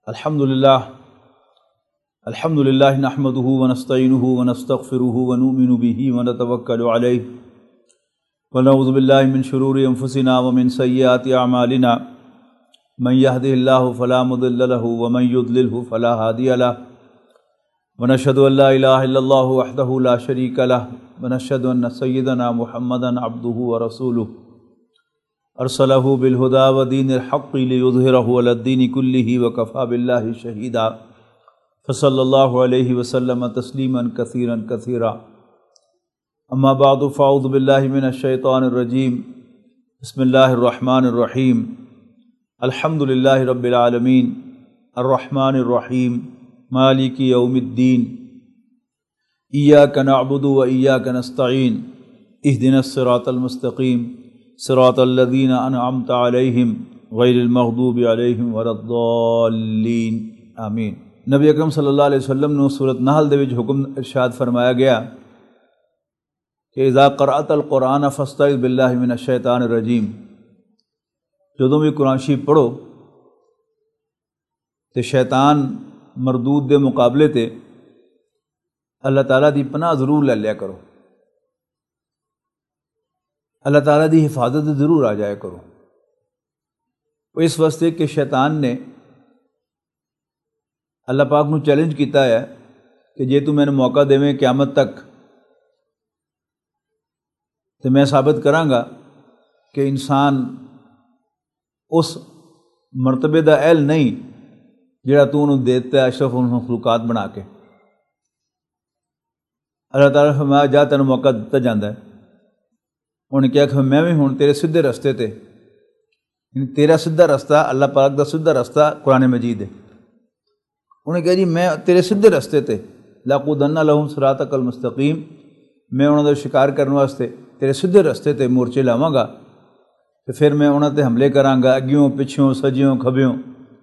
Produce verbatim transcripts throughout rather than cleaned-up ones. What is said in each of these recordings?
الحمد للہ الحمد للہ نحمده ونستعینه ونستغفره ونؤمن به ونتوکل علیہ ونعوذ باللہ من شرور انفسنا ومن سیئات اعمالنا من يهده الله فلا مضل له ومن يضلله فلا هادي له ونشهد ان لا اله الا الله وحده لا شريك له ونشهد ان سيدنا محمدا عبده ورسوله ارسلہ بالہدی ودین الحق لیظہرہ علی الدین کلہ وکفی باللہ شہیدا فصلی اللہ علیہ وسلم تسلیما کثیرا کثیرا اما بعد فاعوذ باللہ من الشیطان الرجیم بسم اللہ الرحمن الرحیم الحمد للہ رب العالمین الرحمن الرحیم مالک یوم الدین ایاک نعبد و ایاک نستعین اہدنا الصراط المستقیم صراط الذین انعمت علیہم غیر المغضوب علیہم ولا الضالین آمین۔ نبی اکرم صلی اللہ علیہ وسلم نے سورۃ نحل دے وچ حکم ارشاد فرمایا گیا کہ اذا قرأت القرآن فاستعذ باللہ من الشیطان الرجیم، جدوں بھی قرآن شریف پڑھو تے شیطان مردود دے مقابلے تے اللہ تعالیٰ دی پناہ ضرور لے لیا کرو، اللہ تعالیٰ دی حفاظت ضرور آ جایا کرو۔ وہ اس واسطے کہ شیطان نے اللہ پاک نو چیلنج کیتا ہے کہ جے تو میں نے موقع دیویں قیامت تک تو میں ثابت کراں گا کہ انسان اس مرتبے دا اہل نہیں جڑا تو انہوں دیتا ہے اشرف المخلوقات بنا کے۔ اللہ تعالیٰ فرمایا جا تینوں موقع دتا جاندہ ہے، انہوں نے کہا کہ میں بھی ہوں تیرے سدھے رستے تے، تیرا سدھا رستہ اللہ پاک دا سدھا رستہ قرآن مجید ہے۔ انہوں نے کہا جی میں تیرے سدھے رستے تے لَأَقْعُدَنَّ لَهُمْ صِرَاطَكَ الْمُسْتَقِيمَ، میں انہوں نے شکار کرنے واسطے تیرے سدھے رستے تے مورچے لاواں گا، تو پھر میں انہوں تے حملے کراں گا اگیوں پچھوں سجیوں کھبیوں،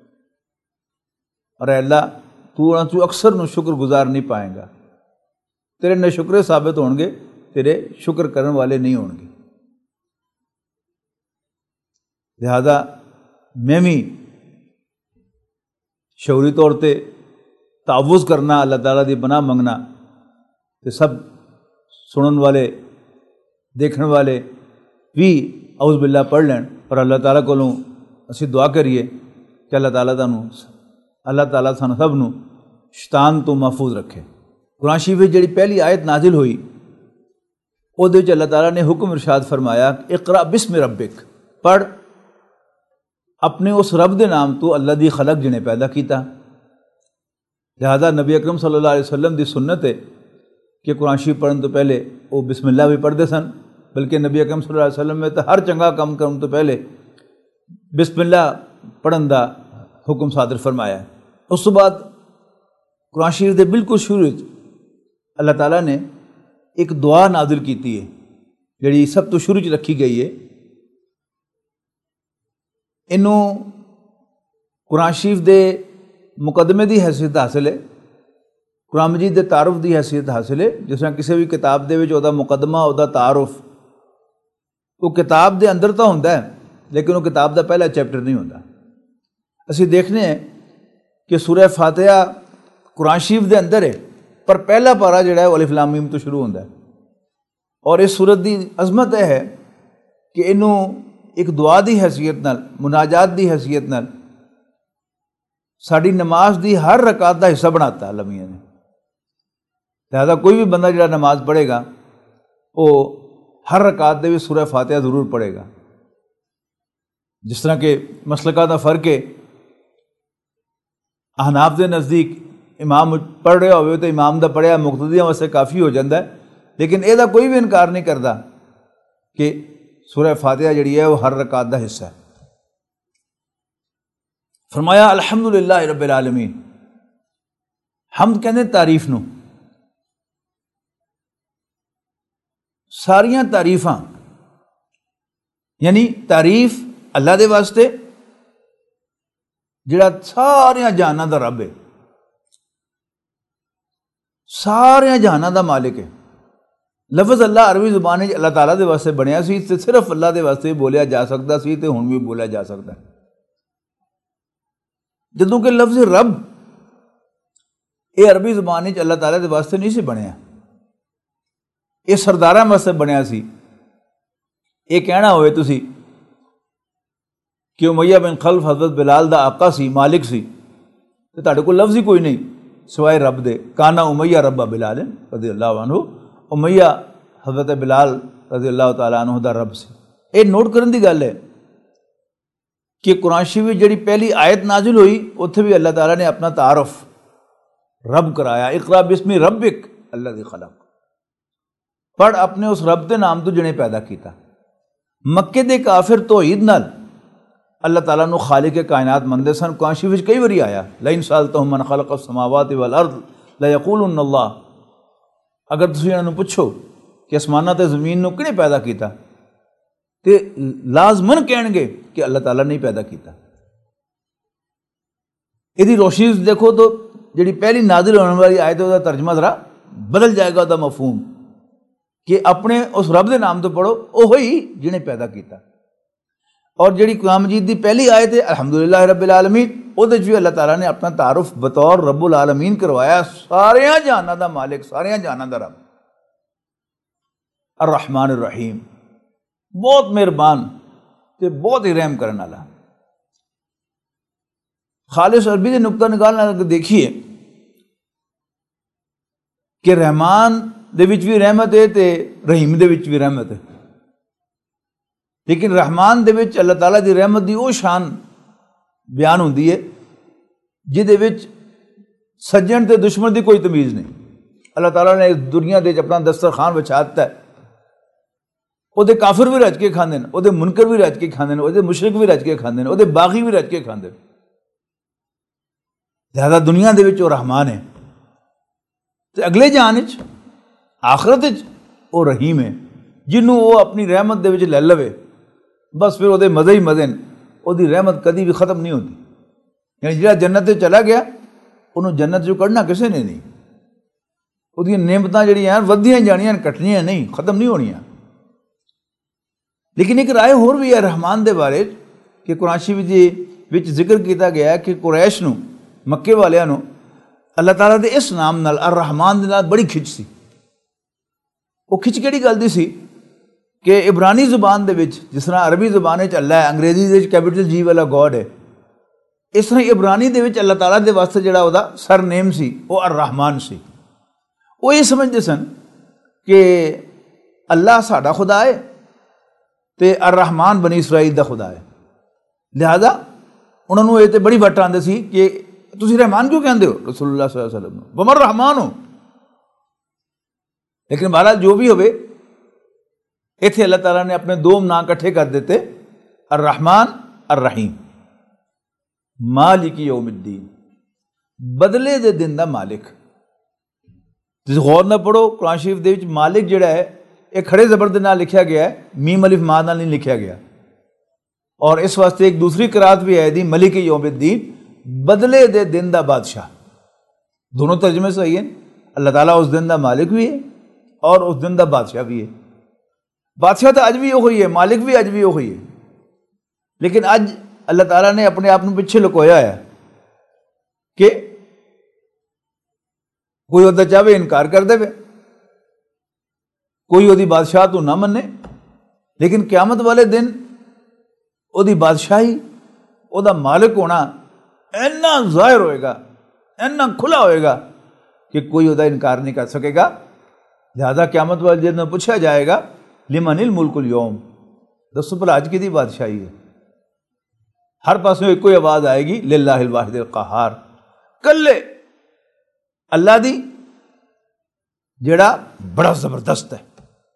اور اے اللہ تو انہوں تو اکثر نو شکر گزار نہیں پائیں گا، تیرے ناشکرے ثابت ہون گے، تیرے شکر کرنے والے نہیں ہون گے۔ لہذا میں بھی شعوری طور تے تعوذ کرنا، اللہ تعالیٰ دی پناہ منگنا، کہ سب سنن والے دیکھن والے بھی اعوذ باللہ پڑھ لین، اور اللہ تعالیٰ کولوں اسی دعا کریے کہ اللہ تعالیٰ تانوں اللہ تعالیٰ سانوں سب نوں شیطان تو محفوظ رکھے۔ قرآن شریف وچ جڑی پہلی آیت نازل ہوئی وہ دے وچ اللہ تعالیٰ نے حکم ارشاد فرمایا اقرأ بسم ربک، پڑھ اپنے اس رب دے نام تو اللہ دی خلق جنے پیدا کیتا۔ لہذا نبی اکرم صلی اللہ علیہ وسلم دی سنت ہے کہ قرآن شریف پڑھن تو پہلے وہ بسم اللہ بھی پڑھتے سن، بلکہ نبی اکرم صلی اللہ علیہ وسلم میں تو ہر چنگا کام کرن تو پہلے بسم اللہ پڑھن دا حکم صادر فرمایا ہے۔ اس تو بعد قرآن شریف دے بالکل شروع اللہ تعالیٰ نے ایک دعا نازل کیتی ہے جڑی سب تو شروع چ رکھی گئی ہے۔ انہوں قرآن شریف دے مقدمے دی حیثیت حاصل ہے، قرآن مجید دے تعارف دی حیثیت حاصل ہے۔ جس طرح کسی بھی کتاب دے وچ او دا مقدمہ او دا تعارف وہ کتاب دے اندر تو ہوندا ہے لیکن وہ کتاب دا پہلا چیپٹر نہیں ہوندا۔ اسی دیکھنے ہیں کہ سورہ فاتحہ قرآن شریف دے اندر ہے پر پہلا پارہ جڑا ہے وہ الف لام میم تو شروع ہوندا ہے، اور اس سورت دی عظمت یہ ہے کہ انہوں ایک دعا دی حیثیت نال، مناجات دی حیثیت نال ساری نماز دی ہر رکعت دا حصہ بناتا ہے اللہ میاں نے۔ لہذا کوئی بھی بندہ جڑا نماز پڑھے گا وہ ہر رکعت دے بھی سورہ فاتحہ ضرور پڑھے گا۔ جس طرح کہ مسلکہ دا فرق ہے، احناف دے نزدیک امام پڑھ رہا ہوئے تو امام دا پڑھیا مقتدیاں واسطے کافی ہو جاندہ ہے، لیکن یہ دا کوئی بھی انکار نہیں کرتا کہ سورہ فاتحہ جڑی ہے وہ ہر رکعت دا حصہ ہے۔ فرمایا الحمدللہ رب العالمین، حمد کہندے تعریف نو، ساریاں تعریفاں یعنی تعریف اللہ دے واسطے جڑا ساریاں جہاناں دا رب ہے، سارے جہاناں دا مالک ہے۔ لفظ اللہ عربی زبان اللہ تعالیٰ دے واسطے بنیا سی تے صرف اللہ دے واسطے بولیا جا سکتا سی تے ہن بھی بولیا جا سکتا ہے۔ جدوں کہ لفظ رب یہ عربی زبان وچ اللہ تعالیٰ دے واسطے نہیں سی بنیا، یہ سرداراں واسطے بنیا سی۔ یہ کہنا ہوئے تسی کہ امیہ بن خلف حضرت بلال دا آقا سی، مالک سی، تے تہاڈے کول لفظ ہی کوئی نہیں سوائے رب دے۔ کانا امیہ رب بلال رضی اللہ عنہ، امیہ حضرت بلال رضی اللہ تعالیٰ عنہ دا رب سی۔ یہ نوٹ کرن دی گل ہے کہ قرآن شریف جڑی پہلی آیت نازل ہوئی اتھے بھی اللہ تعالیٰ نے اپنا تعارف رب کرایا، اقرا بسم ربک الذی خلق، پڑھ اپنے اس رب دے نام تو جنے پیدا کیتا۔ مکے دے کافر توحید نال اللہ تعالیٰ نو خالق کائنات مندے سن۔ قرآن شریف کئی باری آیا لئن سألتہم من خلق السماوات والارض لیقولن اللہ، اگر تسی انہاں نو پوچھو کہ اسمانہ تے زمین نو کنے پیدا کیتا تے لازمن کہن گے کہ اللہ تعالیٰ نے پیدا کیتا۔ یہ روشنی دیکھو تو جڑی پہلی نازل ہونے والی آیت ہے ترجمہ ذرا بدل جائے گا، دا مفہوم کہ اپنے اس رب دے نام تو پڑھو وہی جنہیں پیدا کیتا۔ اور جڑی قرآن مجید دی پہلی آیت ہے الحمدللہ رب العالمین، وہ بھی اللہ تعالیٰ نے اپنا تعارف بطور رب العالمین کروایا، ساریاں جہاناں دا مالک، ساریاں جہاناں دا رب، الرحمن الرحیم، بہت مہربان تے بہت ہی رحم کرنے والا۔ خالص عربی سے نقطہ نکالنا دیکھیے کہ رحمان دے وچ بھی رحمت ہے تے رحیم دے وچ بھی رحمت ہے، لیکن رحمان دے وچ اللہ تعالیٰ دی رحمت دی وہ شان بیان ہوندی ہے جہدے وچ سجن تے دشمن دی کوئی تمیز نہیں۔ اللہ تعالیٰ نے اس دنیا دے اپنا دسترخوان بچھا دتا ہے، وہ دے کافر بھی رج کے کھاندے ہیں، وہ دے منکر بھی رج کے کھاندے ہیں، وہ دے مشرک بھی رج کے کھاندے ہیں، وہ دے باغی بھی رج کے کھاندے ہیں۔ لہذا دنیا دے وچ وہ رحمان ہے تے اگلے جہان وچ آخرت وچ وہ رحیم ہے، جنوں وہ اپنی رحمت دے وچ لے لوے بس پھر وہ دے مزے ہی مزے، وہ دی رحمت کدی بھی ختم نہیں ہوتی۔ یعنی جہاں جنت تے چلا گیا انہوں جنت چوں کڈنا کسے نے نہیں، وہ دی نعمتاں جڑیاں ودیاں جانیاں کٹنیاں نہیں، ختم نہیں ہونیاں۔ لیکن ایک رائے ہور بھی ہے رحمان دے بارے کہ قرآن شریف دے وچ ذکر کیتا گیا ہے کہ قریش نو، مکے والیاں نو اللہ تعالیٰ دے اس نام نال الرحمان دے نال بڑی کھچ سی۔ وہ کھچ کیڑی گل دی سی کہ عبرانی زبان دے وچ جس طرح عربی زبان وچ اللہ ہے، انگریزی دے وچ کیپٹل جی والا گاڈ ہے، اس طرح عبرانی دے وچ اللہ تعالیٰ دے واسطے جڑا وہ سر نیم سی وہ الرحمان سی۔ وہ یہ سمجھتے سن کہ اللہ ساڈا خدا ہے تے الرحمان بنی اسرائیل دا خدا ہے، لہذا انہوں نے یہ تے بڑی وٹ آندے سی کہ تسی رحمان کیوں کہندے ہو رسول اللہ صلی اللہ علیہ وسلم، ومن رحمان ہو۔ لیکن بہرحال جو بھی ہوئے ایتھے اللہ تعالیٰ نے اپنے دو نام کٹھے کر دیتے، الرحمن الرحیم، مالک یوم الدین، بدلے دے دن دا مالک۔ تسی غور نہ پڑھو قرآن شریف دے وچ مالک جڑا ہے ایک کھڑے زبر دے نال لکھیا گیا ہے، میم الف ماء نال نہیں لکھیا گیا، اور اس واسطے ایک دوسری قرات بھی ہے دی ملک یوم الدین، بدلے دے دن دا بادشاہ۔ دونوں ترجمے صحیح ہیں، اللہ تعالیٰ اس دن دا مالک بھی ہے اور اس دن دا بادشاہ بھی ہے۔ بادشاہ تو اج بھی وہی ہے، مالک بھی اج بھی وہی ہے، لیکن اج اللہ تعالیٰ نے اپنے آپ کو پیچھے لکویا ہے کہ کوئی وہ چاہے انکار کر دے، کوئی وہ بادشاہ تو نہ منے، لیکن قیامت والے دن وہ بادشاہی، وہ مالک ہونا اینا ظاہر ہوئے گا، اینا کھلا ہوئے گا کہ کوئی وہ انکار نہیں کر سکے گا۔ لہذا قیامت والے دن میں پوچھا جائے گا لمن الملک اليوم، دسو بھلا آج کی دی بادشاہی ہے؟ ہر پاس میں ایک کوئی آواز آئے گی للہ الواحد القہار، کلے اللہ دی جڑا بڑا زبردست ہے۔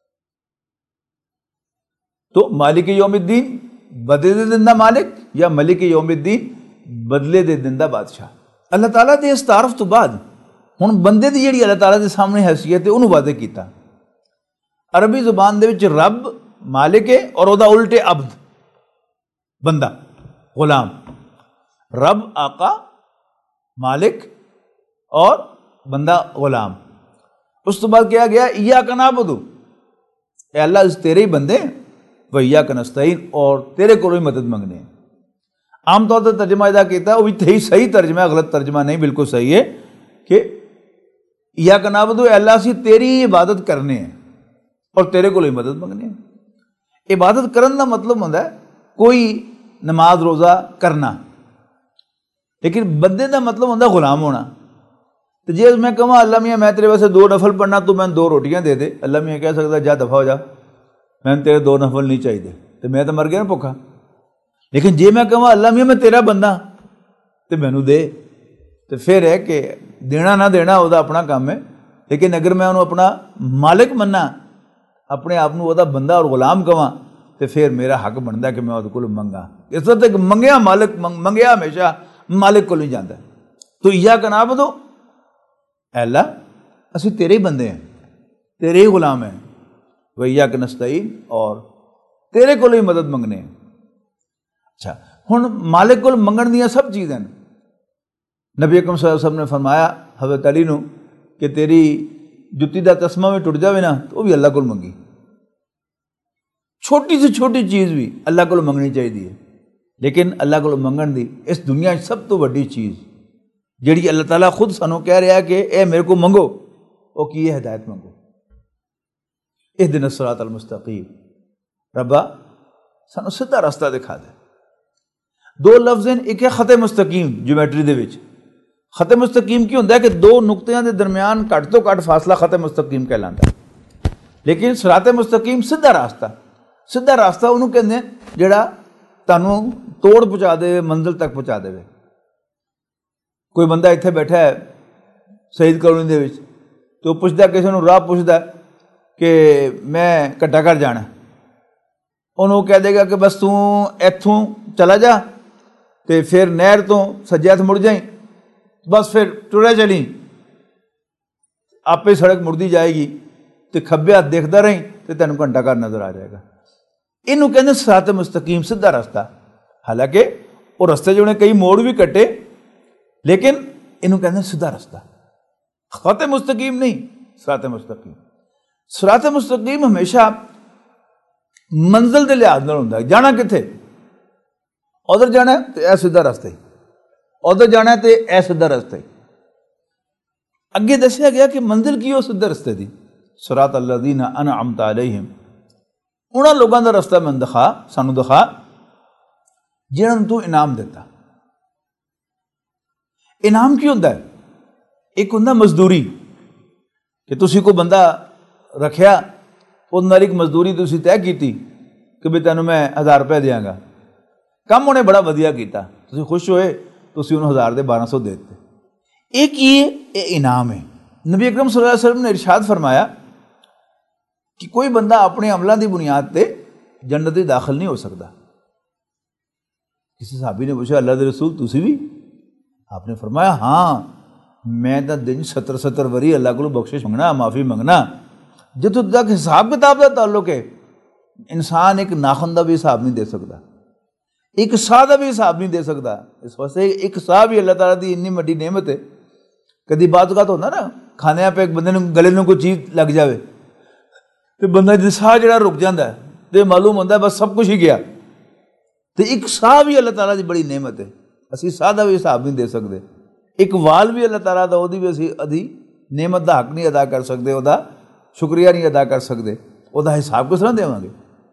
تو مالک یوم الدین بدلے دے دن دا مالک، یا ملک یوم الدین بدلے دے دن دا بادشاہ۔ اللہ تعالیٰ دے اس تعارف تو بعد ہن بندے دی جڑی اللہ تعالیٰ دے سامنے حیثیت ہے انہوں واضح کیتا۔ عربی زبان دے وچ رب مالک ہے اور او دا الٹے عبد، بندہ، غلام۔ رب آقا، مالک اور بندہ غلام۔ اس تو بعد کیا گیا ایاک نعبد، اے اللہ اس تیرے ہی بندے، و ایاک نستعین، اور تیرے کو ہی مدد منگنے ہیں۔ عام طور پر ترجمہ ادا کیتا وہ بھی صحیح ترجمہ ہے، غلط ترجمہ نہیں، بالکل صحیح ہے کہ ایاک نعبد، اے اللہ سی تیری عبادت کرنے ہیں اور تیرے کو ہی مدد منگنی ہے۔ عبادت کرن دا مطلب ہوندا ہے کوئی نماز روزہ کرنا، لیکن بندے دا مطلب ہوندا غلام ہونا۔ تو جی میں کہاں اللہ میاں میں تیرے واسطے دو نفل پڑھنا تو میں دو روٹیاں دے دے، اللہ میاں کہہ سکتا جا دفع ہو جا، میں تیرے دو نفل نہیں چاہیے تو میں تو مر گیا نا بھوکا۔ لیکن جی میں کہاں اللہ میاں میں تیرا بندہ تو مینو دے، تو پھر ہے کہ دینا نہ دینا وہ اپنا کام ہے، لیکن اگر میں انہوں اپنا مالک مننا، اپنے آپ وہ بندہ اور غلام کہاں، تو پھر میرا حق بنتا ہے کہ میں وہ کو منگا۔ اس وقت ایک منگیا مالک منگیا ہمیشہ مالک کو نہیں جاتا۔ تو ایاک نعبد، اے اللہ اسی تیرے ہی بندے ہیں، تیرے ہی غلام ہیں، و ایاک نستعین، اور تیرے کو ہی مدد منگنے ہیں۔ اچھا ہن مالک کو منگن دیا سب چیزیں، نبی اکرم صلی اللہ علیہ وسلم نے فرمایا حضرت علی نو کہ تیری جتی دا تسمہ میں ٹوٹ جاوے نا تو وہ بھی اللہ کو منگی، چھوٹی سے چھوٹی چیز بھی اللہ کو منگنی چاہیے۔ لیکن اللہ کو منگن دی اس دنیا سب تو بڑی چیز جیڑی اللہ تعالیٰ خود سانوں کہہ رہا ہے کہ اے میرے کو منگو، وہ کی ہے ہدایت منگو، اہدنا الصراط المستقیم، ربا سانوں سیدھا راستہ دکھا دے۔ دو لفظ ہیں، ایک ہے خط مستقیم جیومیٹری دے وچ، خط مستقیم کی ہوتا ہے کہ دو نقطیاں دے درمیان کٹ تو کٹ فاصلہ خط مستقیم کہلاتا ہے، لیکن صراط مستقیم سیدھا راستہ، سیدھا راستہ انہوں کہتے ہیں جڑا تانوں توڑ پہنچا دے، منزل تک پہنچا دے۔ کوئی بندہ اتنے بیٹھا ہے شہید کالونی دے وچ تو پوچھتا کسی نے راہ پوچھتا کہ میں کٹا گھر جانا، انہوں کہہ دے گا کہ بس توں ایتھوں چلا جا تے پھر نہر تو سجے ہاتھ مڑ جائیں، بس پھر ٹرے چلی، آپ ہی سڑک مڑتی جائے گی تو کھبے ہاتھ دیکھتا رہیں تو تینوں گھنٹہ گھر نظر آ جائے گا۔ انہوں کہتے ہیں صراط مستقیم، سیدھا راستہ، حالانکہ وہ رستے جو نے کئی موڑ بھی کٹے، لیکن انہوں کہتے ہیں سیدھا راستہ، خط مستقیم نہیں، صراط مستقیم۔ صراط مستقیم ہمیشہ منزل دے لحاظ نال ہوندا ہے، جانا کتھے، ادھر جانا ہے تو اے سیدھا راستہ ہی، ادھر جانا ہے تو اے سیدھا راستہ ہی۔ اگے دسیا گیا کہ منزل کی ہو سیدھے رستے دی، صراط الذین انعمت علیہم، انہاں لوگاں دا رستہ میں دکھا، سانو دکھا جنہاں نوں تو انعام دیتا۔ انعام کی ہوتا ہے؟ ایک ہوتا مزدوری، کہ تسی کو بندہ رکھیا، اس نال ایک مزدوری تسی طے کیتی کہ بھی تینوں میں ہزار روپے دیاں گا، کم انہیں بڑا ودیا کیتا، تسی خوش ہوئے، تسی انہوں ہزار دے بارہ سو دیتے۔ ایک یہ انعام ہے۔ نبی اکرم صلی اللہ علیہ وسلم نے ارشاد فرمایا کہ کوئی بندہ اپنے عملوں کی بنیاد تے جنت میں داخل نہیں ہو سکتا۔ کسی صحابی نے پوچھا اللہ دے رسول تسی بھی؟ آپ نے فرمایا ہاں، میں تو دن ستر ستر وری اللہ کو بخشش منگنا، معافی منگنا، جدوں تک حساب کتاب کا تعلق ہے انسان ایک ناخن کا بھی حساب نہیں دے سکتا، ایک ساہ کا بھی حساب نہیں دے سکتا۔ اس واسطے ایک ساہ بھی اللہ تعالیٰ دی اتنی بڑی نعمت ہے۔ کدی بعض اوقات ہوتا نا کھانے پہ ایک بندے نے گلے میں کوئی چیز لگ جاوے تو بندہ جی ساہ جڑا رک جاتا ہے تو معلوم ہوتا ہے بس سب کچھ ہی گیا۔ تو ایک ساہ بھی اللہ تعالیٰ دی بڑی نعمت ہے، اسی ساہ کا بھی حساب نہیں دے سکتے۔ ایک وال بھی اللہ تعالیٰ دا، وہ بھی اسی ادھی نعمت دا حق نہیں ادا کر سکتے، وہ دا شکریہ نہیں ادا کر سکتے، وہ دا حساب کس طرح دے گے؟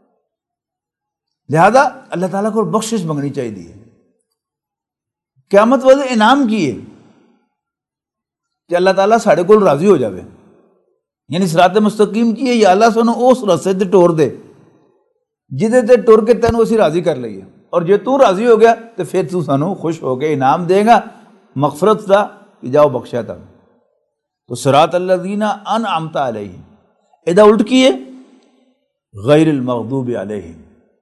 لہذا اللہ تعالیٰ کو بخشش منگنی چاہیے۔ قیامت والے انعام کی ہے کہ اللہ تعالیٰ ساڑھے کو راضی ہو جاوے، یعنی صراط مستقیم کی ہے یا اللہ سانو اس رستے تے ٹور دے جدے تے ٹور کے تینوں اسی راضی کر لئیے، اور جے تو راضی ہو گیا تو پھر تو سانو خوش ہو کے انعام دے گا مغفرت دا کہ جاؤ بخشیا تھا۔ تو صراط الذین انعمت علیہم، ادا الٹ کی ہے غیر المغضوب علیہم،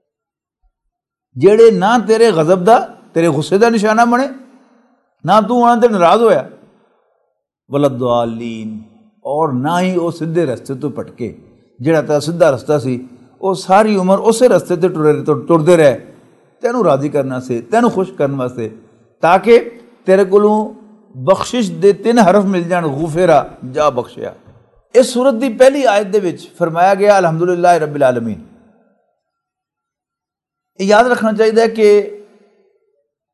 جیڑے نہ تیرے غضب دا، تیرے غصے دا نشانہ بنے، نہ تو انہاں تے ناراض ہویا، ولضالین، اور نہ ہی وہ سیدھے رستے تو پٹکے، جڑا تا سیدھا رستہ سی وہ ساری عمر اسی رستے تے ٹردے رہے، تینوں راضی کرنا سے، تینوں خوش کرنے واسطے، تاکہ تیرے کولوں بخشش دے تین حرف مل جان، غفرا، جا بخشیا۔ اس سورت دی پہلی آیت دے وچ فرمایا گیا الحمدللہ رب العالمین۔ یاد رکھنا چاہیے کہ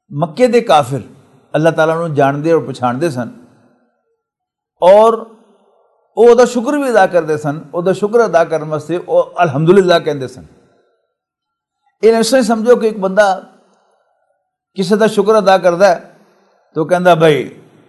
مکے دے کافر اللہ تعالیٰ نوں جاندے اور پچھاندے سن اور وہ دا شکر بھی ادا کرتے سن. وہ دا شکر ادا کرنے واسطے وہ الحمدللہ کہندے سن. یہ ایسا ہی سمجھو کہ ایک بندہ کسی دا شکر ادا کرتا ہے تو کہندا بھائی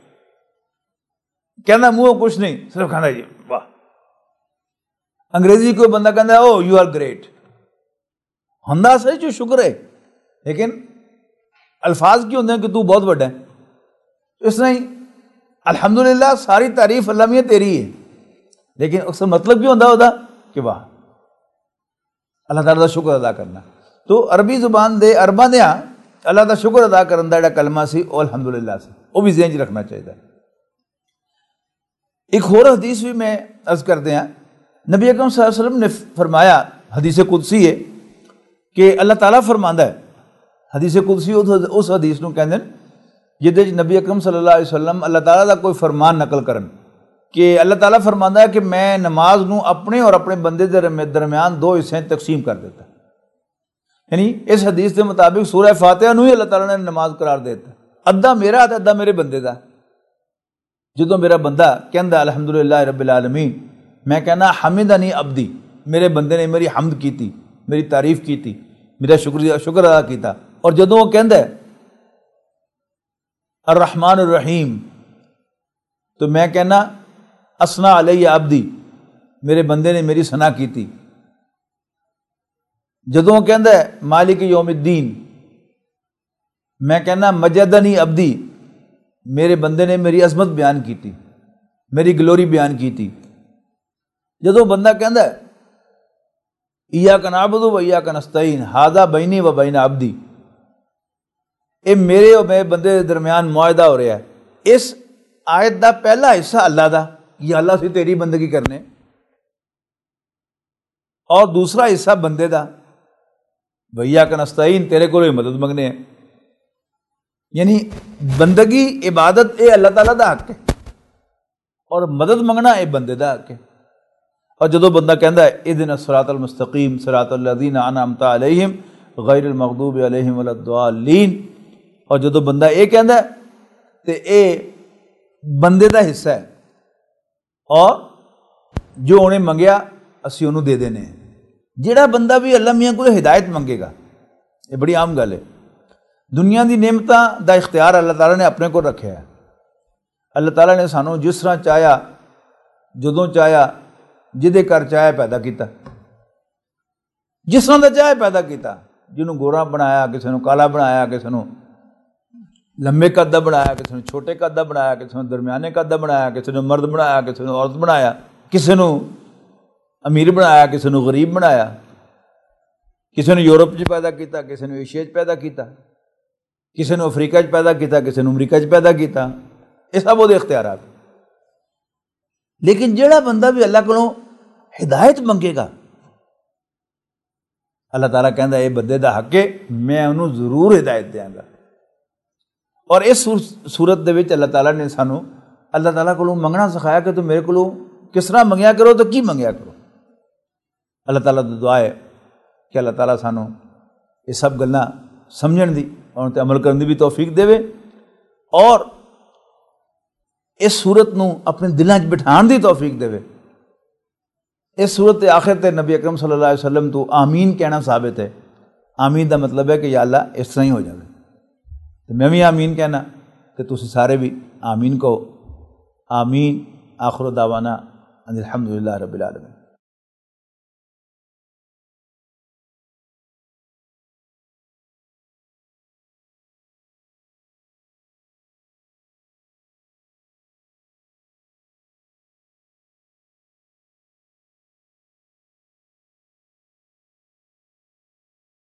کہنا منہ کچھ نہیں صرف کہنا جی واہ. انگریزی کوئی بندہ کہندا او یو آر گریٹ ہوندا صحیح جو شکر ہے لیکن الفاظ کی ہوندے ہیں کہ تو بہت بڑا ہے. اس طرح ہی الحمدللہ ساری تعریف اللہ میاں تیری ہے لیکن اس کا مطلب کیا ہوتا ہوتا کہ واہ اللہ تعالیٰ کا شکر ادا کرنا. تو عربی زبان دے عرباں دے اللہ کا شکر ادا کرن دا جڑا کلمہ سی وہ الحمدللہ سی وہ بھی ذہن چ رکھنا چاہیے. ایک اور حدیث بھی میں عرض کردے ہیں نبی اکرم صلی اللہ علیہ وسلم نے فرمایا حدیث قدسی ہے کہ اللہ تعالیٰ فرماندا ہے. حدیث قدسی اس حدیث نو کہندے جہدے نبی اکرم صلی اللہ علیہ وسلم اللہ تعالیٰ دا کوئی فرمان نقل کرن کہ اللہ تعالیٰ فرماندا ہے کہ میں نماز نو اپنے اور اپنے بندے دے درمیان دو حصے تقسیم کر دیتا. یعنی اس حدیث کے مطابق سورہ فاتحہ نو ہی اللہ تعالیٰ نے نماز قرار دیتا. ادھا میرا تے ادھا میرے بندے دا. جدوں میرا بندہ کہندا الحمدللہ رب العالمین میں کہنا حمدنی عبدی میرے بندے نے میری حمد کیتی میری تعریف کیتی میرا شکریہ شکر ادا کیتا. اور جدوں وہ کہندا ہے الرحمن الرحیم تو میں کہنا اسنا علی عبدی میرے بندے نے میری ثنا کیتی. جدوں وہ کہندا ہے مالک یوم الدین میں کہنا مجدنی عبدی میرے بندے نے میری عظمت بیان کیتی میری گلوری بیان کیتی. جدوں بندہ کہندا ہے ایاک نعبد و ایاک نستعین ھذا بینی و بین عبدی اے میرے اور میرے بندے کے درمیان معاہدہ ہو رہا ہے. اس آیت دا پہلا حصہ اللہ دا یہ اللہ سے تیری بندگی کرنے اور دوسرا حصہ بندے دا وَإِيَّاكَ نَسْتَعِينُ تیرے کو مدد منگنے ہیں. یعنی بندگی عبادت اے اللہ تعالیٰ دا حق ہے اور مدد منگنا اے بندے دا حق ہے. اور جدو بندہ کہندا ہے اِهْدِنَا الصِّرَاطَ الْمُسْتَقِيمَ صِرَاطَ الَّذِينَ أَنْعَمْتَ عَلَيْهِمْ غَيْرِ الْمَغْضُوبِ عَلَيْهِمْ وَلَا الضَّالِّينَ اور جدو بندہ اے کہندا ہے تے اے بندے دا حصہ ہے اور جو انہیں منگیا اسی انہوں دے دینے ہیں. جیڑا بندہ بھی اللہ میاں کو ہدایت منگے گا یہ بڑی عام گل ہے. دنیا دی نعمتاں دا اختیار اللہ تعالیٰ نے اپنے کو رکھا ہے. اللہ تعالیٰ نے سانوں جس طرح چاہیا جدوں چاہیا جدے کر چاہیا پیدا کیتا جس طرح دا چاہیا پیدا کیتا. جنہوں گورا بنایا کسی نے کالا بنایا کسی نے لمبے قد دا بنایا کسی نے چھوٹے قد دا بنایا کسی نے درمیانے قد دا بنایا کسی نے مرد بنایا کسی نے عورت بنایا کسی نے امیر بنایا کسی نے غریب بنایا کسی نے یورپ چ پیدا کیتا کسی نے ایشیا چ پیدا کیتا کسی نے افریقہ چ پیدا کیتا کسی نے امریکہ چ پیدا کیتا. یہ سب وہ اختیارات. لیکن جڑا بندہ بھی اللہ کو ہدایت منگے گا اللہ تعالیٰ کہندا اے بندے دا حق ہے میں انہوں ضرور ہدایت دیاں گا. اور اس صورت دے وچ اللہ تعالیٰ نے سانو اللہ تعالیٰ کو منگنا سکھایا کہ تو میرے کو کس طرح منگیا کرو تو کی منگیا کرو. اللہ تعالیٰ دی دعا ہے کہ اللہ تعالیٰ سانو یہ سب گلاں سمجھن دی اور ان تے عمل کرن دی بھی توفیق دے اور اس صورت نو اپنے دلاں وچ بٹھان دی توفیق دے. اس صورت آخر تے نبی اکرم صلی اللہ علیہ وسلم تو آمین کہنا ثابت ہے. آمین دا مطلب ہے کہ یا اللہ اس طرح ہی ہو جائے. تو میں بھی آمین کہنا کہ تسی سارے بھی آمین کہو. آمین. آخر دعوانا ان الحمدللہ رب العالمین.